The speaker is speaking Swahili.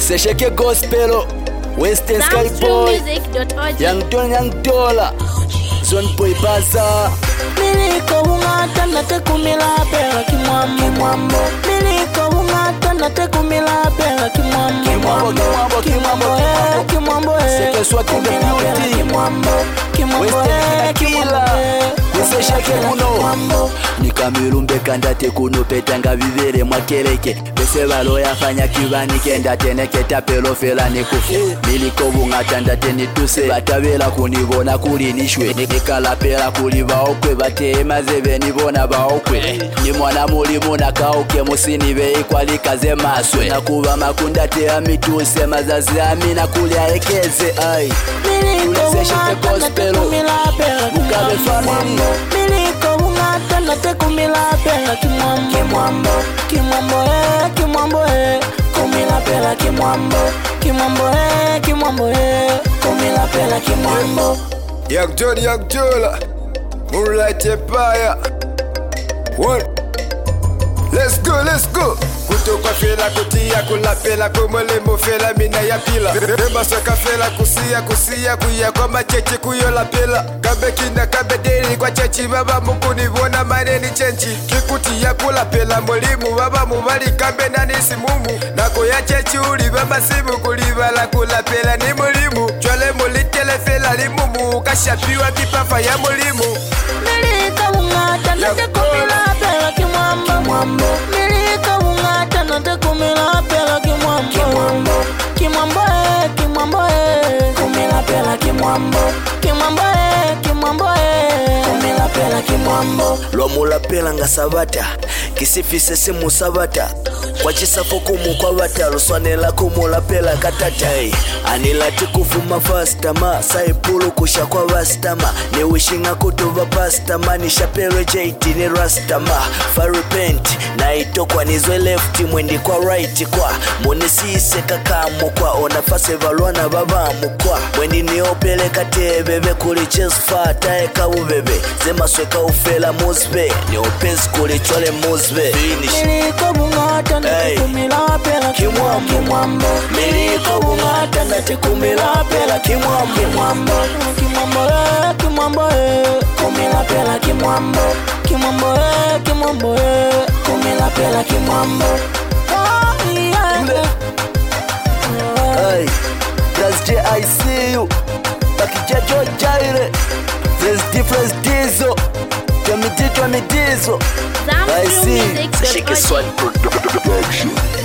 Sesheke Gospel, Western Sky Boy, Young Dollar, Zone Boy Baza. Miliko ungata na tekumila pela kimwambo. Miliko ungata na tekumila pela kimwambo. Sekeswa kumbe beauty. Western Kila, Sesheke kuno. Nikamilumbe kandate kuno petanga vivere mwakeleke. Bese balo yafanya kibani kenda teneke tapelo fela nikufu. Miliko ungata ndate nituse. Batabela kunibona kuli nishwe. Nikala pela kuli baokwe. Bate mazebe nibona baokwe. Ni mwana mulimu na kauke musinibe ikwali kaze maswe. Nakuba makundate amituse mazazi amina kuli aekeze. Ay Sesheke Gospel, Mugabe family. Miliko ungata na tekumila pela kimwambo. Kumila pela kimwambo. Kumila pela kimwambo. Young Jola, Moonlight Empire. What? Let's go. Kutoka fela kutia kula pela kumolemo fela mina ya pila. Dema soka fela kusia kuya kwa macheche kuyo la pela. Kabe kina kabe deri kwa chechi baba mukuni vona maneni chenchi. Kikuti ya kula pela molimu baba mubali kabe nani simumu. Nako ya chechi uli baba simu kuliva la kula pela ni molimu. Chwale molitele fela limumu kashapiwa kipafa ya molimu. Miliko ungata na tekumila pela kimwambo. Miliko ungata na tekumila pela kimwambo. Kumila pela kimwambo. Kumila pela kimwambo. Lomula pela nga sabata kisifise simu sabata kwa chisafo kumu kwa bata luswanela kumula pela katata. Anilati kufuma fastama saipulu kusha kwa bastama ni wishinga kutuva pastama ni shapelwe JT ni rastama faripent na itokwa nizwe left mwendi kwa right kwa munisise kakamu kwa onafase valwana babamu kwa mwendi niopele katebebe kuli chesfata eka ubebe zema sweka ufela muzbe ni opezi kuli chole muzbe finish. Miliko ungata na tekumila pela kimwambo. Miliko ungata na tekumila pela kimwambo. Kumila pela kimwambo. Kumila pela kimwambo. Hey, that's J, I see you. Bakijajo Jaire. There's difference diesel. Twamidizo. I see. Sesheke Swat Production.